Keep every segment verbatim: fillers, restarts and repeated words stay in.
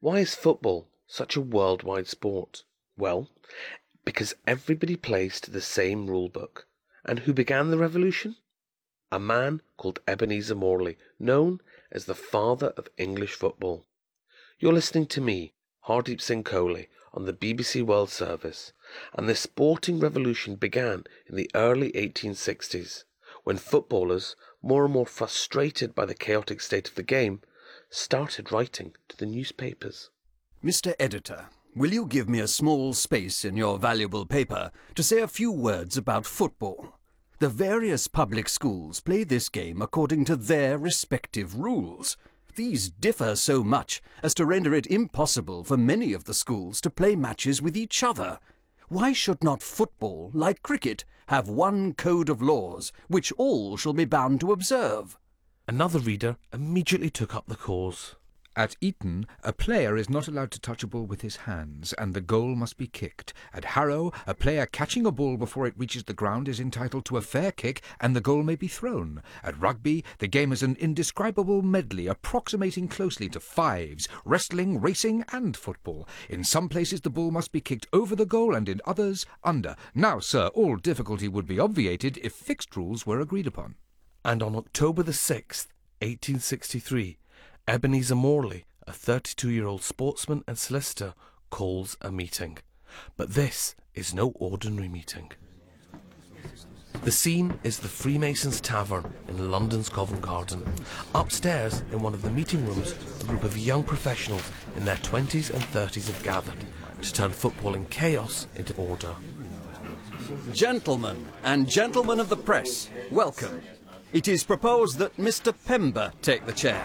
Why is football such a worldwide sport? Well, because everybody plays to the same rule book. And who began the revolution? A man called Ebenezer Morley, known as the father of English football. You're listening to me, Hardeep Singh Kohli, on the B B C World Service, and the sporting revolution began in the early eighteen sixties, when footballers, more and more frustrated by the chaotic state of the game, started writing to the newspapers. Mister Editor, will you give me a small space in your valuable paper to say a few words about football? The various public schools play this game according to their respective rules. These differ so much as to render it impossible for many of the schools to play matches with each other. Why should not football, like cricket, have one code of laws which all shall be bound to observe? Another reader immediately took up the cause. At Eton, a player is not allowed to touch a ball with his hands, and the goal must be kicked. At Harrow, a player catching a ball before it reaches the ground is entitled to a fair kick, and the goal may be thrown. At Rugby, the game is an indescribable medley approximating closely to fives, wrestling, racing, and football. In some places the ball must be kicked over the goal, and in others, under. Now, sir, all difficulty would be obviated if fixed rules were agreed upon. And on October the sixth, eighteen sixty-three, Ebenezer Morley, a thirty-two-year-old sportsman and solicitor, calls a meeting. But this is no ordinary meeting. The scene is the Freemasons Tavern in London's Covent Garden. Upstairs, in one of the meeting rooms, a group of young professionals in their twenties and thirties have gathered to turn footballing chaos into order. Gentlemen and gentlemen of the press, welcome. It is proposed that Mister Pember take the chair.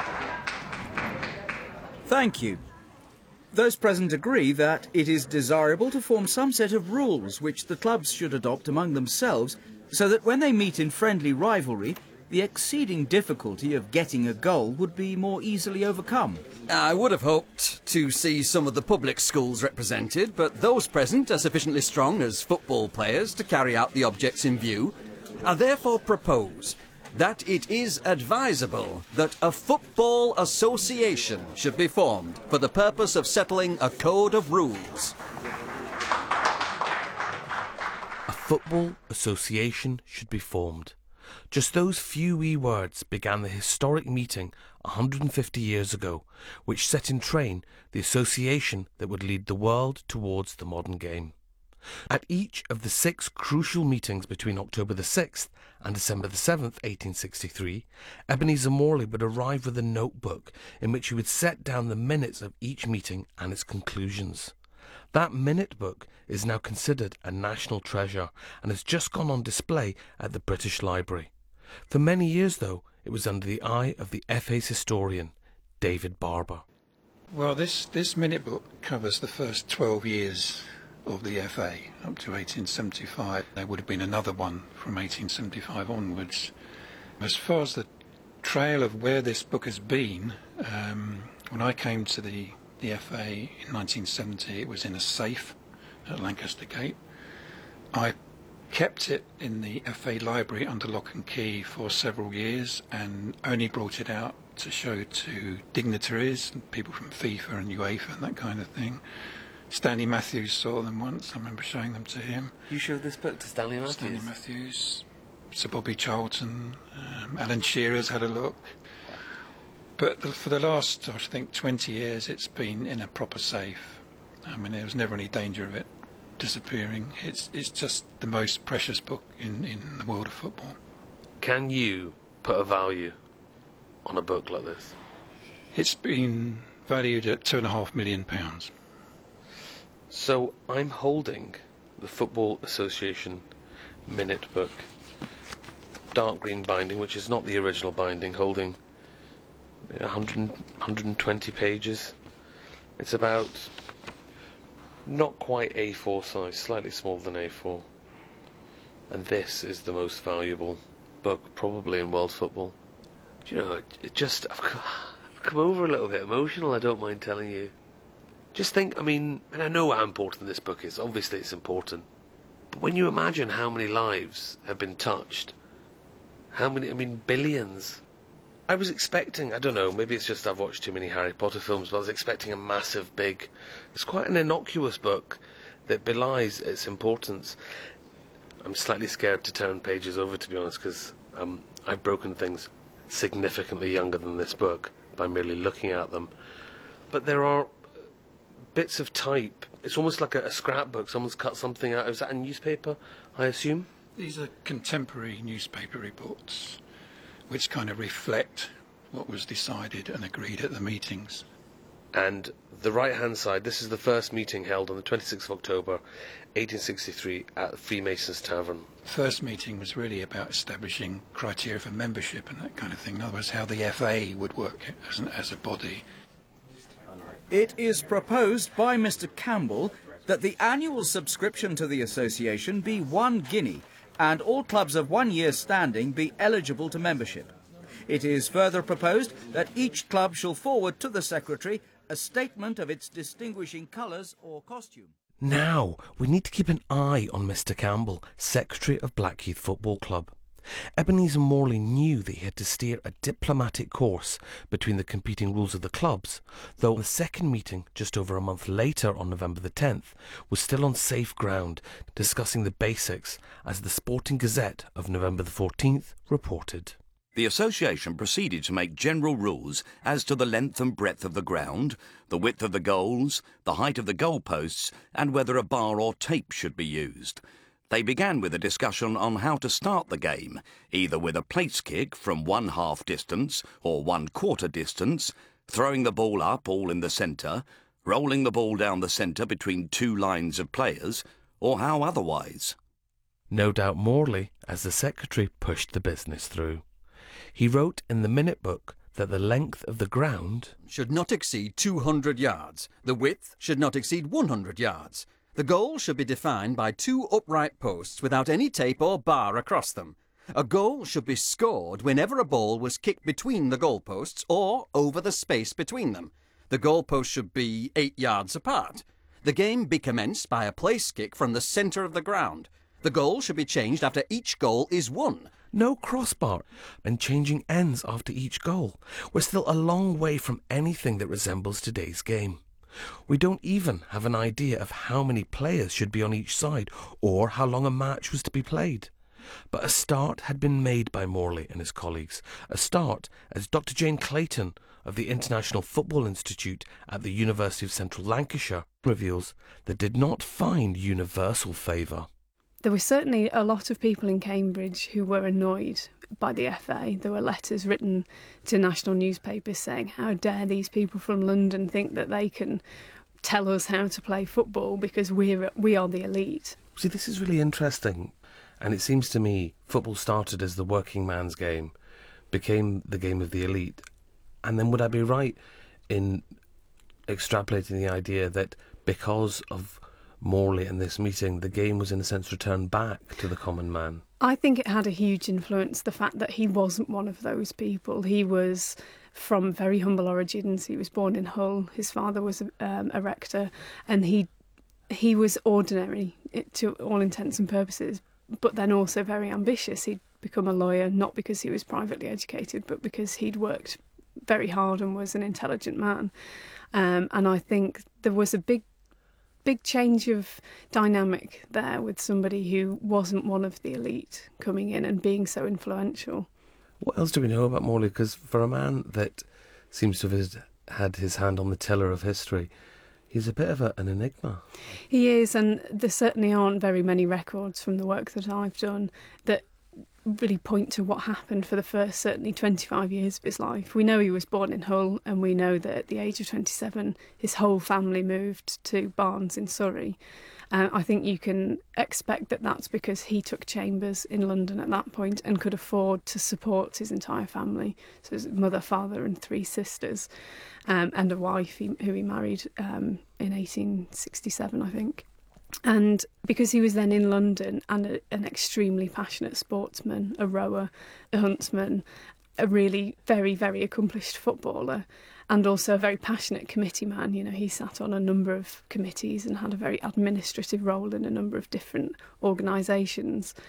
Thank you. Those present agree that it is desirable to form some set of rules which the clubs should adopt among themselves, so that when they meet in friendly rivalry, the exceeding difficulty of getting a goal would be more easily overcome. I would have hoped to see some of the public schools represented, but those present are sufficiently strong as football players to carry out the objects in view. I therefore propose that it is advisable that a football association should be formed for the purpose of settling a code of rules. A football association should be formed. Just those few wee words began the historic meeting one hundred fifty years ago, which set in train the association that would lead the world towards the modern game. At each of the six crucial meetings between October the sixth and December the seventh, eighteen sixty-three, Ebenezer Morley would arrive with a notebook in which he would set down the minutes of each meeting and its conclusions. That minute book is now considered a national treasure and has just gone on display at the British Library. For many years, though, it was under the eye of the F A's historian, David Barber. Well, this, this minute book covers the first twelve years of the F A up to eighteen seventy-five. There would have been another one from eighteen seventy-five onwards. As far as the trail of where this book has been, um, when I came to the, the F A in nineteen seventy, it was in a safe at Lancaster Gate. I kept it in the F A library under lock and key for several years and only brought it out to show to dignitaries and people from FIFA and UEFA and that kind of thing. Stanley Matthews saw them once. I remember showing them to him. You showed this book to Stanley Matthews? Stanley Matthews, Sir Bobby Charlton, um, Alan Shearer's had a look. But the, for the last, I think, twenty years, it's been in a proper safe. I mean, there was never any danger of it disappearing. It's it's just the most precious book in, in the world of football. Can you put a value on a book like this? It's been valued at two and a half million pounds. So I'm holding the Football Association minute book, dark green binding, which is not the original binding, holding one hundred, one hundred twenty pages. It's about not quite A four size, slightly smaller than A four. And this is the most valuable book probably in world football. Do you know, it, it just, I've come, I've come over a little bit emotional, I don't mind telling you. Just think, I mean, and I know how important this book is, obviously it's important, but when you imagine how many lives have been touched, how many, I mean, billions, I was expecting, I don't know, maybe it's just I've watched too many Harry Potter films, but I was expecting a massive, big... It's quite an innocuous book that belies its importance. I'm slightly scared to turn pages over, to be honest, because um, I've broken things significantly younger than this book by merely looking at them. But there are bits of type. It's almost like a, a scrapbook. Someone's cut something out. Is that a newspaper, I assume? These are contemporary newspaper reports, which kind of reflect what was decided and agreed at the meetings. And the right-hand side, this is the first meeting held on the twenty-sixth of October, eighteen sixty-three, at the Freemasons Tavern. The first meeting was really about establishing criteria for membership and that kind of thing. In other words, how the F A would work as, an, as a body. It is proposed by Mister Campbell that the annual subscription to the association be one guinea, and all clubs of one year's standing be eligible to membership. It is further proposed that each club shall forward to the Secretary a statement of its distinguishing colours or costume. Now, we need to keep an eye on Mister Campbell, Secretary of Blackheath Football Club. Ebenezer Morley knew that he had to steer a diplomatic course between the competing rules of the clubs, though the second meeting, just over a month later on November the tenth, was still on safe ground, discussing the basics, as the Sporting Gazette of November the fourteenth reported. The association proceeded to make general rules as to the length and breadth of the ground, the width of the goals, the height of the goalposts, and whether a bar or tape should be used. They began with a discussion on how to start the game, either with a place kick from one half distance or one quarter distance, throwing the ball up all in the centre, rolling the ball down the centre between two lines of players, or how otherwise. No doubt Morley, as the secretary, pushed the business through. He wrote in the minute book that the length of the ground should not exceed two hundred yards. The width should not exceed one hundred yards. The goal should be defined by two upright posts without any tape or bar across them. A goal should be scored whenever a ball was kicked between the goalposts or over the space between them. The goalposts should be eight yards apart. The game be commenced by a place kick from the centre of the ground. The goal should be changed after each goal is won. No crossbar and changing ends after each goal. We're still a long way from anything that resembles today's game. We don't even have an idea of how many players should be on each side or how long a match was to be played. But a start had been made by Morley and his colleagues. A start, as Doctor Jane Clayton of the International Football Institute at the University of Central Lancashire reveals, that did not find universal favour. There were certainly a lot of people in Cambridge who were annoyed by the F A. There were letters written to national newspapers saying, how dare these people from London think that they can tell us how to play football because we're, we are the elite. See, this is really interesting. And it seems to me football started as the working man's game, became the game of the elite. And then would I be right in extrapolating the idea that because of Morley and this meeting, the game was in a sense returned back to the common man? I think it had a huge influence, the fact that he wasn't one of those people. He was from very humble origins. He was born in Hull. His father was um, a rector, and he he was ordinary to all intents and purposes, but then also very ambitious. He'd become a lawyer, not because he was privately educated, but because he'd worked very hard and was an intelligent man. Um, and I think there was a big big change of dynamic there with somebody who wasn't one of the elite coming in and being so influential. What else do we know about Morley? Because for a man that seems to have had his hand on the tiller of history, he's a bit of a, an enigma. He is, and there certainly aren't very many records from the work that I've done that really point to what happened for the first certainly twenty-five years of his life. We know he was born in Hull, and we know that at the age of twenty-seven his whole family moved to Barnes in Surrey. Uh, I think you can expect that that's because he took chambers in London at that point and could afford to support his entire family. So his mother, father and three sisters, um, and a wife he, who he married um, in eighteen sixty-seven, I think. And because he was then in London and a, an extremely passionate sportsman, a rower, a huntsman, a really very, very accomplished footballer, and also a very passionate committee man. You know, he sat on a number of committees and had a very administrative role in a number of different organisations.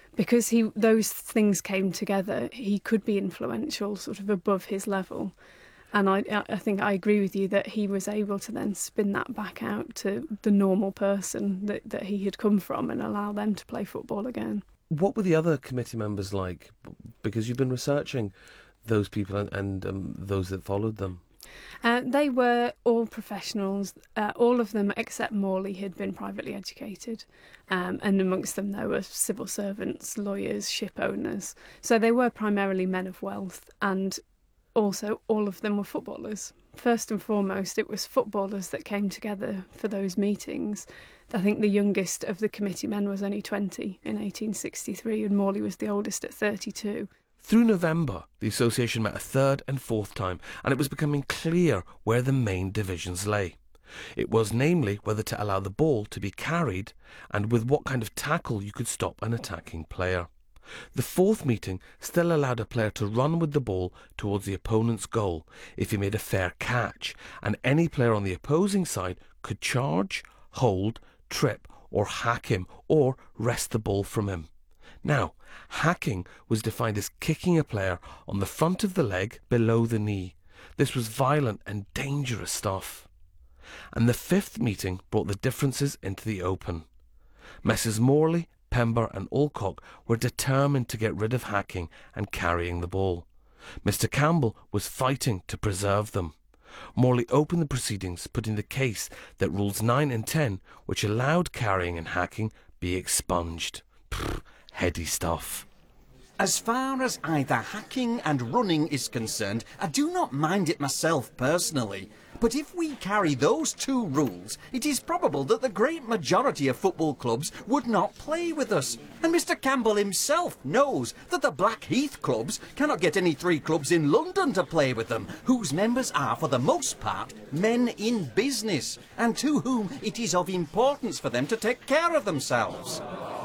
because he those things came together, he could be influential, sort of above his level. And I, I think I agree with you that he was able to then spin that back out to the normal person that, that he had come from and allow them to play football again. What were the other committee members like? Because you've been researching those people and, and um, those that followed them. Uh, they were all professionals. Uh, all of them, except Morley, had been privately educated. Um, and amongst them there were civil servants, lawyers, ship owners. So they were primarily men of wealth, and also all of them were footballers. First and foremost, it was footballers that came together for those meetings. I think the youngest of the committee men was only twenty in eighteen sixty-three, and Morley was the oldest at thirty-two. Through November, the association met a third and fourth time, and it was becoming clear where the main divisions lay. It was namely whether to allow the ball to be carried and with what kind of tackle you could stop an attacking player. The fourth meeting still allowed a player to run with the ball towards the opponent's goal if he made a fair catch, and any player on the opposing side could charge, hold, trip or hack him or wrest the ball from him. Now, hacking was defined as kicking a player on the front of the leg below the knee. This was violent and dangerous stuff. And the fifth meeting brought the differences into the open. Messrs Morley, Pember and Alcock were determined to get rid of hacking and carrying the ball. Mister Campbell was fighting to preserve them. Morley opened the proceedings, putting the case that Rules nine and ten, which allowed carrying and hacking, be expunged. Pfft, heady stuff. As far as either hacking and running is concerned, I do not mind it myself personally. But if we carry those two rules, it is probable that the great majority of football clubs would not play with us. And Mister Campbell himself knows that the Blackheath clubs cannot get any three clubs in London to play with them, whose members are, for the most part, men in business, and to whom it is of importance for them to take care of themselves.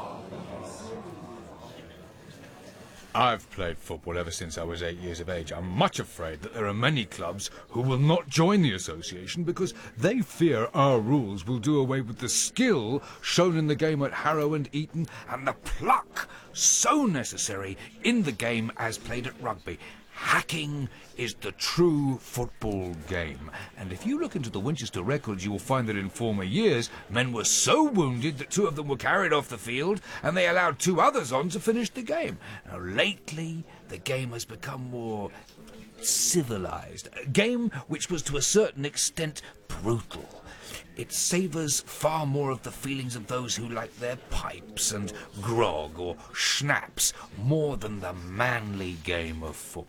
I've played football ever since I was eight years of age. I'm much afraid that there are many clubs who will not join the association because they fear our rules will do away with the skill shown in the game at Harrow and Eton and the pluck so necessary in the game as played at rugby. Hacking is the true football game. And if you look into the Winchester records, you will find that in former years, men were so wounded that two of them were carried off the field and they allowed two others on to finish the game. Now, lately, the game has become more civilised. A game which was to a certain extent brutal. It savours far more of the feelings of those who like their pipes and grog or schnapps more than the manly game of football.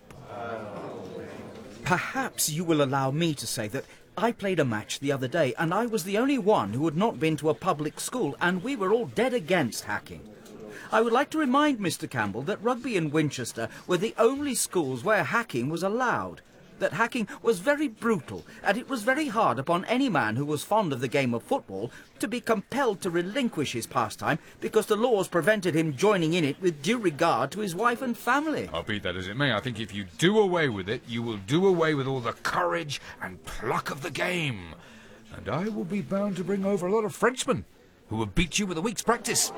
Perhaps you will allow me to say that I played a match the other day and I was the only one who had not been to a public school, and we were all dead against hacking. I would like to remind Mister Campbell that Rugby and Winchester were the only schools where hacking was allowed, that hacking was very brutal, and it was very hard upon any man who was fond of the game of football to be compelled to relinquish his pastime because the laws prevented him joining in it with due regard to his wife and family. I'll be that as it may, I think if you do away with it, you will do away with all the courage and pluck of the game. And I will be bound to bring over a lot of Frenchmen who will beat you with a week's practice.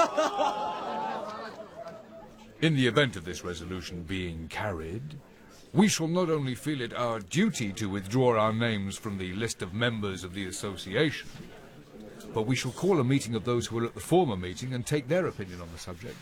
In the event of this resolution being carried, we shall not only feel it our duty to withdraw our names from the list of members of the association, but we shall call a meeting of those who were at the former meeting and take their opinion on the subject.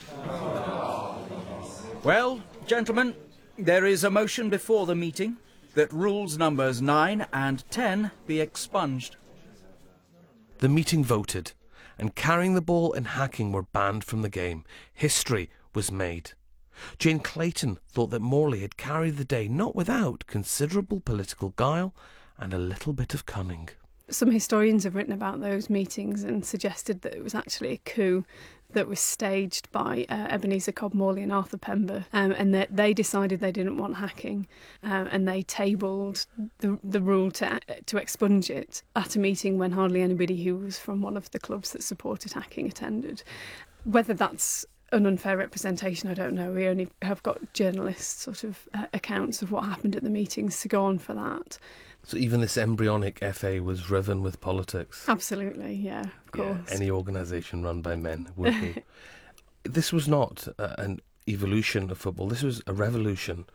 Well, gentlemen, there is a motion before the meeting that rules numbers nine and ten be expunged. The meeting voted, and carrying the ball and hacking were banned from the game. History was made. Jane Clayton thought that Morley had carried the day not without considerable political guile and a little bit of cunning. Some historians have written about those meetings and suggested that it was actually a coup that was staged by uh, Ebenezer Cobb Morley and Arthur Pember, um, and that they decided they didn't want hacking, um, and they tabled the the rule to to expunge it at a meeting when hardly anybody who was from one of the clubs that supported hacking attended. Whether that's an unfair representation, I don't know. We only have got journalists' sort of uh, accounts of what happened at the meetings to go on for that. So even this embryonic F A was riven with politics? Absolutely, yeah, of course. Yeah, any organisation run by men would be. This was not uh, an evolution of football, this was a revolution.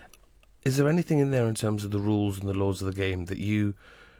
Is there anything in there in terms of the rules and the laws of the game that you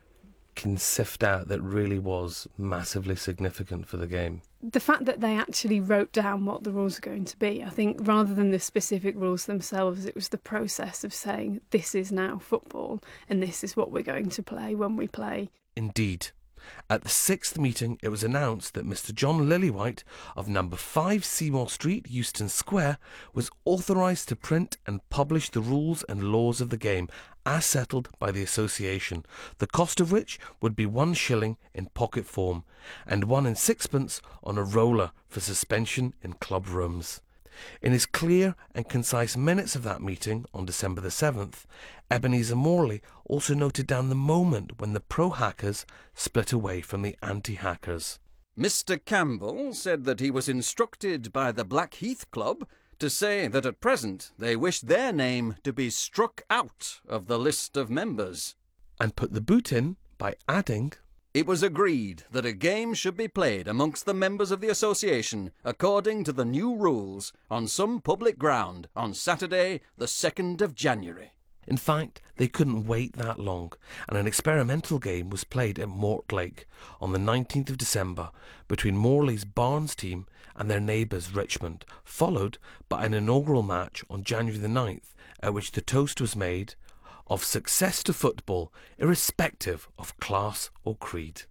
can sift out that really was massively significant for the game? The fact that they actually wrote down what the rules are going to be, I think rather than the specific rules themselves, it was the process of saying this is now football and this is what we're going to play when we play. Indeed. At the sixth meeting, it was announced that Mister John Lillywhite of number five Seymour Street, Euston Square, was authorised to print and publish the rules and laws of the game as settled by the association, the cost of which would be one shilling in pocket form and one and sixpence on a roller for suspension in club rooms. In his clear and concise minutes of that meeting on December the seventh, Ebenezer Morley also noted down the moment when the pro-hackers split away from the anti-hackers. Mister Campbell said that he was instructed by the Blackheath Club to say that at present they wish their name to be struck out of the list of members. And put the boot in by adding, it was agreed that a game should be played amongst the members of the association according to the new rules on some public ground on Saturday the second of January. In fact, they couldn't wait that long, and an experimental game was played at Mortlake on the nineteenth of December between Morley's Barnes team and their neighbours Richmond, followed by an inaugural match on January the ninth, at which the toast was made of success to football, irrespective of class or creed.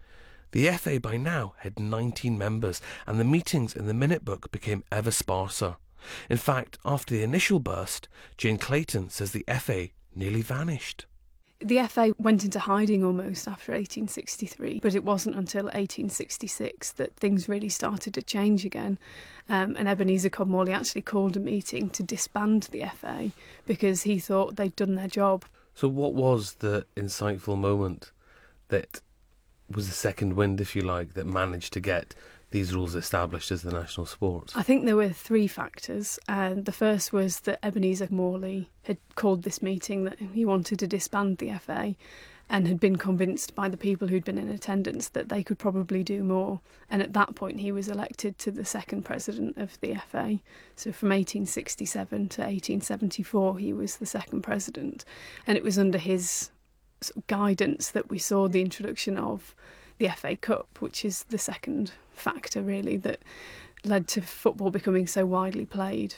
The F A by now had nineteen members, and the meetings in the minute book became ever sparser. In fact, after the initial burst, Jane Clayton says the F A nearly vanished. The F A went into hiding almost after eighteen sixty-three, but it wasn't until eighteen sixty-six that things really started to change again. Um, and Ebenezer Cobb Morley actually called a meeting to disband the F A because he thought they'd done their job. So what was the insightful moment that was the second wind, if you like, that managed to get these rules established as the national sport? I think there were three factors. And the first was that Ebenezer Morley had called this meeting that he wanted to disband the F A and had been convinced by the people who'd been in attendance that they could probably do more. And at that point he was elected to the second president of the F A. So from eighteen sixty-seven to eighteen seventy-four he was the second president. And it was under his sort of guidance that we saw the introduction of the F A Cup, which is the second factor really that led to football becoming so widely played.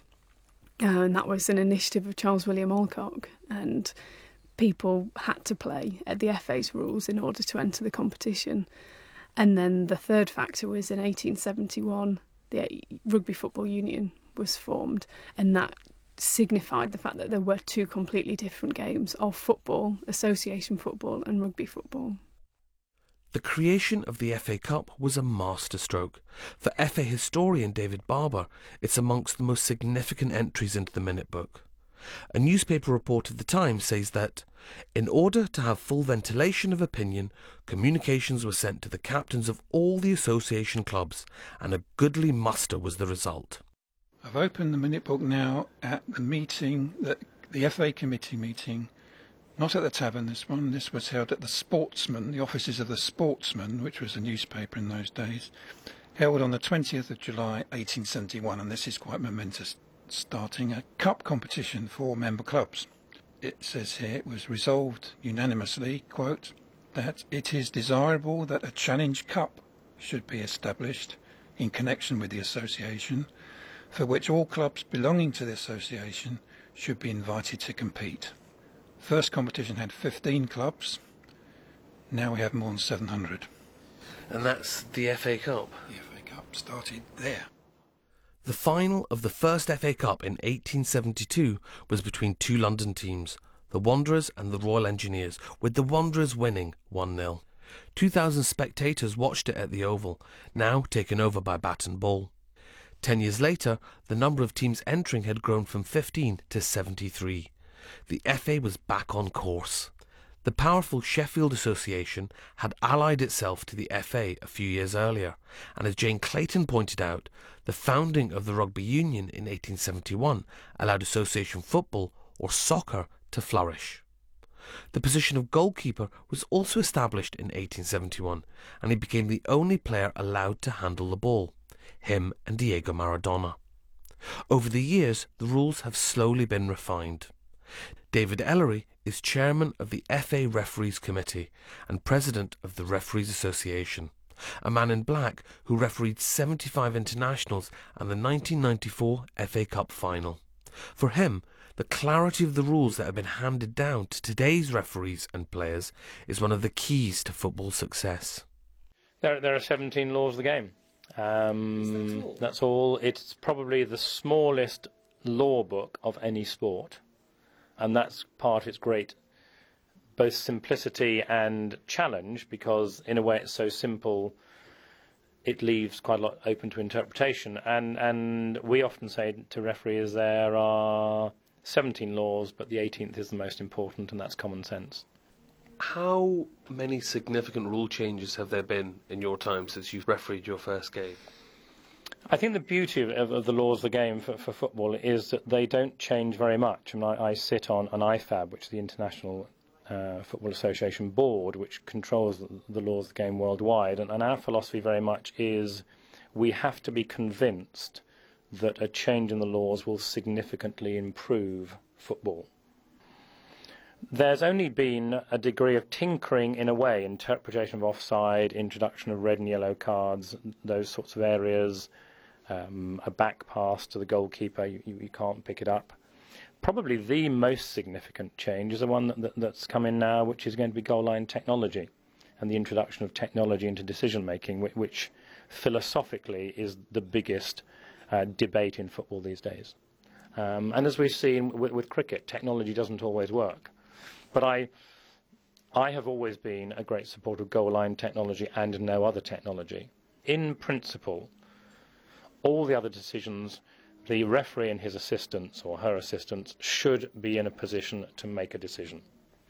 Uh, and that was an initiative of Charles William Alcock, and people had to play at the F A's rules in order to enter the competition. And then the third factor was in eighteen seventy-one the Rugby Football Union was formed, and that signified the fact that there were two completely different games of football, association football and rugby football. The creation of the F A Cup was a masterstroke. For F A historian David Barber, it's amongst the most significant entries into the minute book. A newspaper report of the time says that, in order to have full ventilation of opinion, communications were sent to the captains of all the association clubs, and a goodly muster was the result. I've opened the minute book now at the meeting, that the F A committee meeting. Not at the Tavern, this one. This was held at the Sportsman, the offices of the Sportsman, which was a newspaper in those days, held on the twentieth of July eighteen seventy-one, and this is quite momentous, starting a cup competition for member clubs. It says here, it was resolved unanimously, quote, that it is desirable that a Challenge Cup should be established in connection with the association, for which all clubs belonging to the association should be invited to compete. First competition had fifteen clubs. Now we have more than seven hundred. And that's the F A Cup? The F A Cup started there. The final of the first F A Cup in eighteen seventy-two was between two London teams, the Wanderers and the Royal Engineers, with the Wanderers winning one nil. two thousand spectators watched it at the Oval, now taken over by bat and ball. Ten years later, the number of teams entering had grown from fifteen to seventy-three. The F A was back on course. The powerful Sheffield Association had allied itself to the F A a few years earlier, and as Jane Clayton pointed out, the founding of the Rugby Union in eighteen seventy-one allowed association football, or soccer, to flourish. The position of goalkeeper was also established in eighteen seventy-one, and he became the only player allowed to handle the ball. him and Diego Maradona. Over the years, the rules have slowly been refined. David Ellery is chairman of the F A Referees Committee and president of the Referees Association, a man in black who refereed seventy-five internationals and the nineteen ninety-four F A Cup final. For him, the clarity of the rules that have been handed down to today's referees and players is one of the keys to football success. There, there are seventeen laws of the game. Um, all? That's all. It's probably the smallest law book of any sport, and that's part of its great both simplicity and challenge, because in a way it's so simple it leaves quite a lot open to interpretation. And, and we often say to referees there are seventeen laws, but the eighteenth is the most important, and that's common sense. How many significant rule changes have there been in your time since you've refereed your first game? I think the beauty of, of the laws of the game for, for football is that they don't change very much. I mean, I, I sit on an I F A B, which is the International uh, Football Association Board, which controls the, the laws of the game worldwide, and, and our philosophy very much is we have to be convinced that a change in the laws will significantly improve football. There's only been a degree of tinkering in a way, interpretation of offside, introduction of red and yellow cards, those sorts of areas, um, a back pass to the goalkeeper, you, you can't pick it up. Probably the most significant change is the one that, that, that's come in now, which is going to be goal line technology and the introduction of technology into decision making, which, which philosophically is the biggest uh, debate in football these days. Um, and as we've seen with, with cricket, technology doesn't always work. But I, I have always been a great supporter of goal line technology and no other technology. In principle, all the other decisions, the referee and his assistants or her assistants should be in a position to make a decision.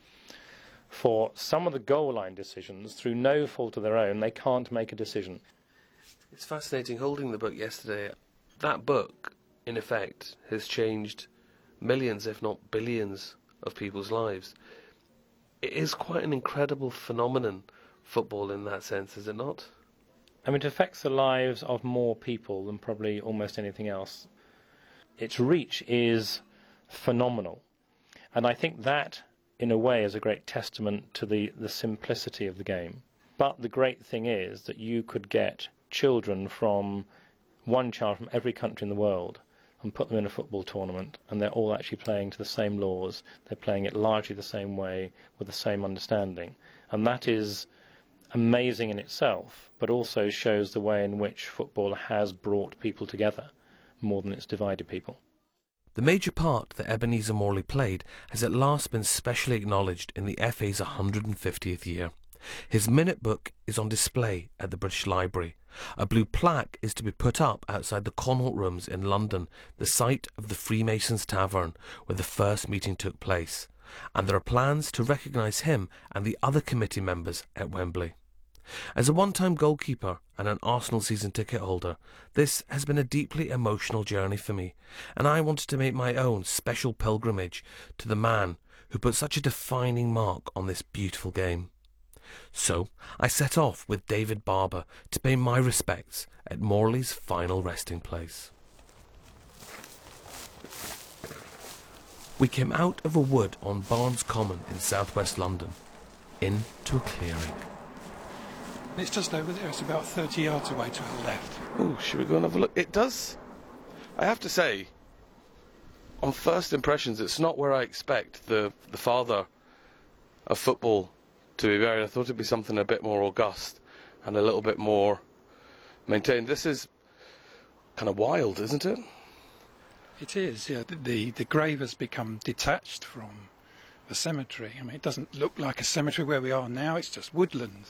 For some of the goal line decisions, through no fault of their own, they can't make a decision. It's fascinating holding the book yesterday. That book, in effect, has changed millions, if not billions, of people's lives. It is quite an incredible phenomenon, football, in that sense, is it not? I mean, it affects the lives of more people than probably almost anything else. Its reach is phenomenal. And I think that, in a way, is a great testament to the, the simplicity of the game. But the great thing is that you could get children from, one child from every country in the world, and put them in a football tournament, and they're all actually playing to the same laws. They're playing it largely the same way, with the same understanding. And that is amazing in itself, but also shows the way in which football has brought people together more than it's divided people. The major part that Ebenezer Morley played has at last been specially acknowledged in the F A's one hundred fiftieth year. His minute book is on display at the British Library. A blue plaque is to be put up outside the Connaught Rooms in London, the site of the Freemasons Tavern where the first meeting took place, and there are plans to recognise him and the other committee members at Wembley. As a one-time goalkeeper and an Arsenal season ticket holder, this has been a deeply emotional journey for me, and I wanted to make my own special pilgrimage to the man who put such a defining mark on this beautiful game. So I set off with David Barber to pay my respects at Morley's final resting place. We came out of a wood on Barnes Common in southwest London, into a clearing. It's just over there. It's about thirty yards away to the left. Oh, should we go and have a look? It does, I have to say, on first impressions, it's not where I expect the, the father of football to be buried. I thought it'd be something a bit more august and a little bit more maintained. This is kind of wild, isn't it? It is, yeah. The, the, the grave has become detached from the cemetery. I mean, it doesn't look like a cemetery where we are now. It's just woodland.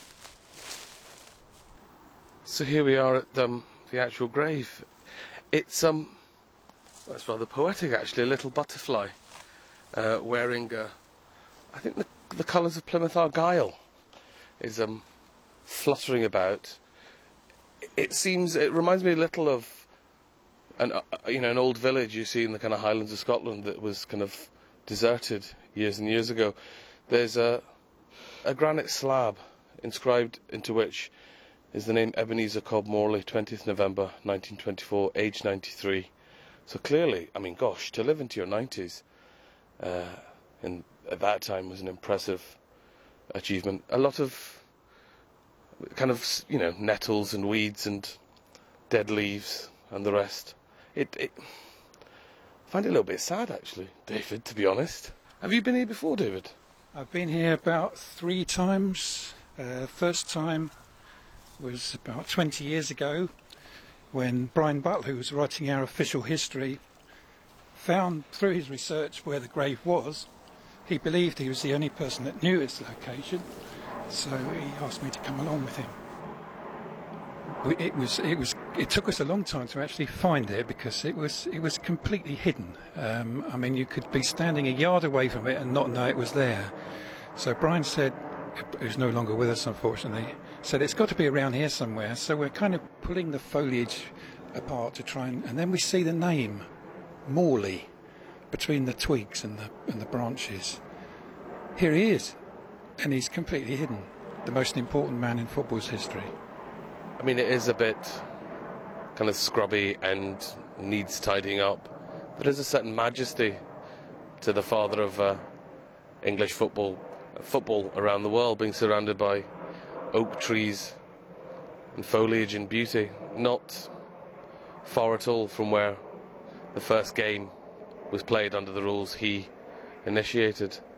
So here we are at um, the actual grave. It's um, that's rather poetic, actually. A little butterfly uh, wearing, uh, I think, the, the colours of Plymouth Argyle is um, fluttering about. It seems, it reminds me a little of an, uh, you know, an old village you see in the kind of Highlands of Scotland that was kind of deserted years and years ago. There's a, a granite slab inscribed into which is the name Ebenezer Cobb Morley, twentieth November nineteen twenty-four, age ninety-three. So clearly, I mean, gosh, to live into your nineties uh, in, at that time was an impressive achievement. A lot of kind of, you know, nettles and weeds and dead leaves and the rest. It, it I find it a little bit sad, actually, David, to be honest. Have you been here before, David? I've been here about three times. Uh, first time was about twenty years ago, when Brian Butler, who was writing our official history, found through his research where the grave was. He believed he was the only person that knew its location, so he asked me to come along with him. It was, it was, it took us a long time to actually find it because it was, it was completely hidden. Um, I mean, you could be standing a yard away from it and not know it was there. So Brian said, who's no longer with us, unfortunately, said it's got to be around here somewhere. So we're kind of pulling the foliage apart to try and, and then we see the name Morley between the twigs and the and the branches. Here he is, and he's completely hidden. The most important man in football's history. I mean, it is a bit kind of scrubby and needs tidying up. There is a certain majesty to the father of uh, English football, football around the world, being surrounded by oak trees and foliage and beauty, not far at all from where the first game was played under the rules he initiated.